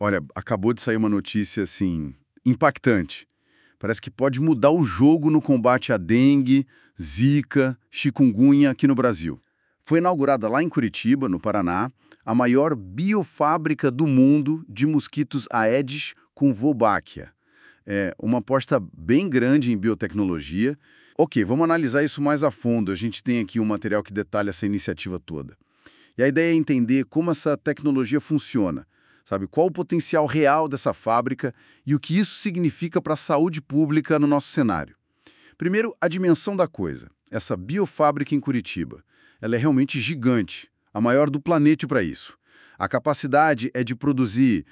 Olha, acabou de sair uma notícia, assim, impactante. Parece que pode mudar o jogo no combate à dengue, zika, chikungunya aqui no Brasil. Foi inaugurada lá em Curitiba, no Paraná, a maior biofábrica do mundo de mosquitos Aedes com Wolbachia. É uma aposta bem grande em biotecnologia. Ok, vamos analisar isso mais a fundo. A gente tem aqui um material que detalha essa iniciativa toda. E a ideia é entender como essa tecnologia funciona, sabe? Qual o potencial real dessa fábrica e o que isso significa para a saúde pública no nosso cenário. Primeiro, a dimensão da coisa. Essa biofábrica em Curitiba, ela é realmente gigante, a maior do planeta para isso. A capacidade é de produzir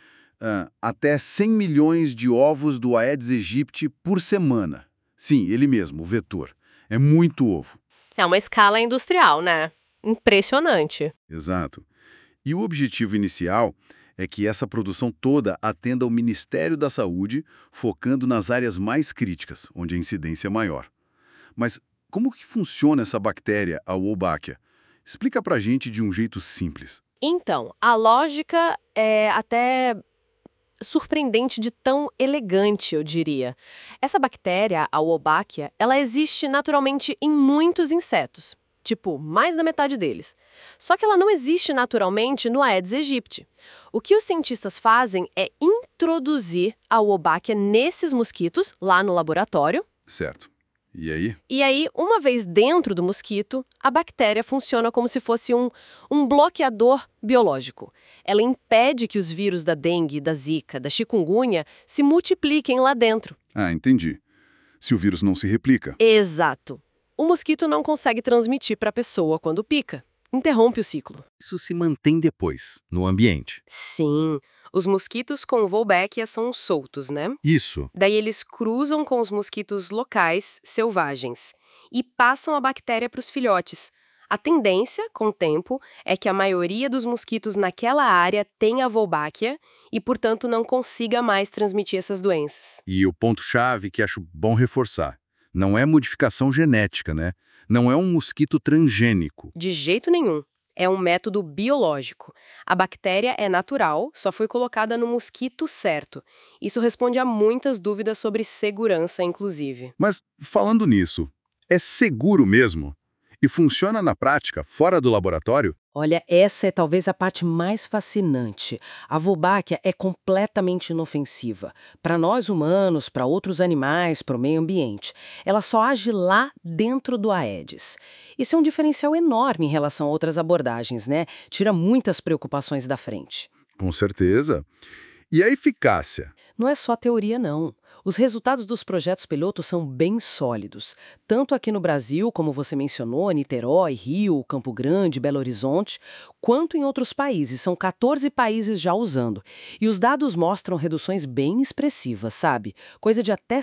até 100 milhões de ovos do Aedes aegypti por semana. Sim, ele mesmo, o vetor. É muito ovo. É uma escala industrial, né? Impressionante. Exato. E o objetivo inicial é que essa produção toda atenda ao Ministério da Saúde, focando nas áreas mais críticas, onde a incidência é maior. Mas como que funciona essa bactéria, a Wolbachia? Explica pra gente de um jeito simples. Então, a lógica é até surpreendente de tão elegante, eu diria. Essa bactéria, a Wolbachia, ela existe naturalmente em muitos insetos. Tipo, mais da metade deles. Só que ela não existe naturalmente no Aedes aegypti. O que os cientistas fazem é introduzir a Wolbachia nesses mosquitos, lá no laboratório. Certo. E aí? E aí, uma vez dentro do mosquito, a bactéria funciona como se fosse um bloqueador biológico. Ela impede que os vírus da dengue, da zika, da chikungunya se multipliquem lá dentro. Ah, entendi. Se o vírus não se replica. Exato. O mosquito não consegue transmitir para a pessoa quando pica. Interrompe o ciclo. Isso se mantém depois, no ambiente. Sim, os mosquitos com Wolbachia são soltos, né? Isso. Daí eles cruzam com os mosquitos locais, selvagens, e passam a bactéria para os filhotes. A tendência, com o tempo, é que a maioria dos mosquitos naquela área tenha Wolbachia e, portanto, não consiga mais transmitir essas doenças. E o ponto-chave que acho bom reforçar. Não é modificação genética, né? Não é um mosquito transgênico. De jeito nenhum. É um método biológico. A bactéria é natural, só foi colocada no mosquito certo. Isso responde a muitas dúvidas sobre segurança, inclusive. Mas, falando nisso, é seguro mesmo? E funciona na prática, fora do laboratório? Olha, essa é talvez a parte mais fascinante. A Wolbachia é completamente inofensiva. Para nós humanos, para outros animais, para o meio ambiente. Ela só age lá dentro do Aedes. Isso é um diferencial enorme em relação a outras abordagens, né? Tira muitas preocupações da frente. Com certeza. E a eficácia? Não é só teoria, não. Os resultados dos projetos piloto são bem sólidos. Tanto aqui no Brasil, como você mencionou, Niterói, Rio, Campo Grande, Belo Horizonte, quanto em outros países. São 14 países já usando. E os dados mostram reduções bem expressivas, sabe? Coisa de até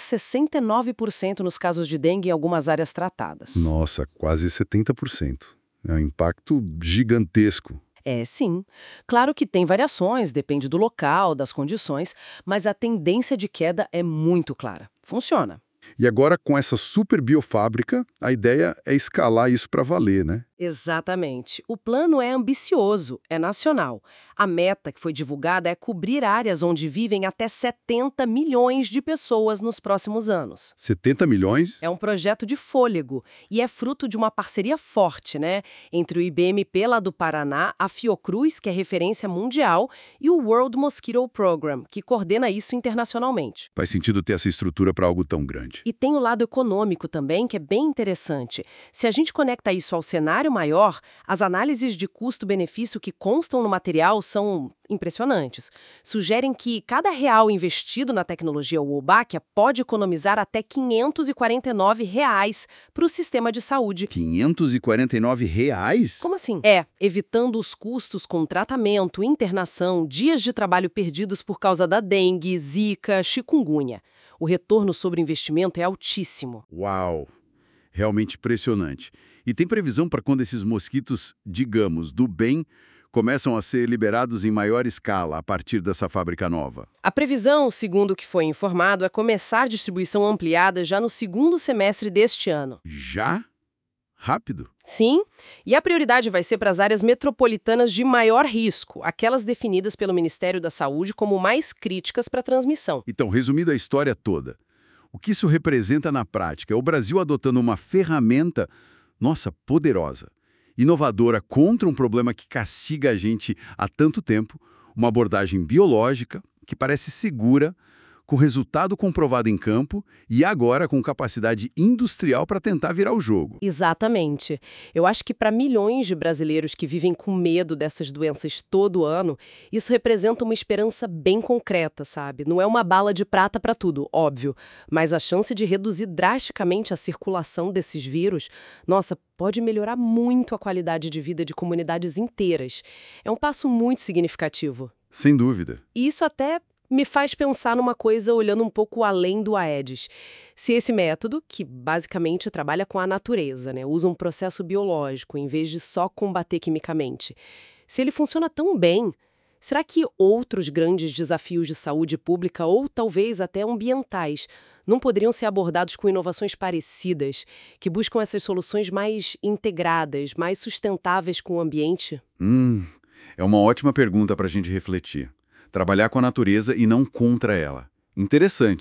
69% nos casos de dengue em algumas áreas tratadas. Nossa, quase 70%. É um impacto gigantesco. É, sim. Claro que tem variações, depende do local, das condições, mas a tendência de queda é muito clara. Funciona. E agora, com essa super biofábrica, a ideia é escalar isso para valer, né? Exatamente. O plano é ambicioso, é nacional. A meta que foi divulgada é cobrir áreas onde vivem até 70 milhões de pessoas nos próximos anos. 70 milhões? É um projeto de fôlego e é fruto de uma parceria forte, né? Entre o IBMP lá do Paraná, a Fiocruz, que é referência mundial, e o World Mosquito Program, que coordena isso internacionalmente. Faz sentido ter essa estrutura para algo tão grande. E tem o lado econômico também, que é bem interessante. Se a gente conecta isso ao cenário maior, as análises de custo-benefício que constam no material são impressionantes. Sugerem que cada real investido na tecnologia Wolbachia pode economizar até R$ 549 para o sistema de saúde. R$ 549 reais? Como assim? Evitando os custos com tratamento, internação, dias de trabalho perdidos por causa da dengue, zika, chikungunya. O retorno sobre investimento é altíssimo. Uau! Realmente impressionante. E tem previsão para quando esses mosquitos, digamos, do bem, começam a ser liberados em maior escala a partir dessa fábrica nova? A previsão, segundo o que foi informado, é começar distribuição ampliada já no segundo semestre deste ano. Já? rápido. Sim, e a prioridade vai ser para as áreas metropolitanas de maior risco, aquelas definidas pelo Ministério da Saúde como mais críticas para a transmissão. Então, resumindo a história toda, o que isso representa na prática é o Brasil adotando uma ferramenta, nossa, poderosa, inovadora contra um problema que castiga a gente há tanto tempo, uma abordagem biológica que parece segura, com resultado comprovado em campo e agora com capacidade industrial para tentar virar o jogo. Exatamente. Eu acho que para milhões de brasileiros que vivem com medo dessas doenças todo ano, isso representa uma esperança bem concreta, sabe? Não é uma bala de prata para tudo, óbvio, mas a chance de reduzir drasticamente a circulação desses vírus, nossa, pode melhorar muito a qualidade de vida de comunidades inteiras. É um passo muito significativo. Sem dúvida. E isso até me faz pensar numa coisa olhando um pouco além do Aedes. Se esse método, que basicamente trabalha com a natureza, né, usa um processo biológico em vez de só combater quimicamente, se ele funciona tão bem, será que outros grandes desafios de saúde pública ou talvez até ambientais não poderiam ser abordados com inovações parecidas, que buscam essas soluções mais integradas, mais sustentáveis com o ambiente? É uma ótima pergunta para a gente refletir. Trabalhar com a natureza e não contra ela. Interessante.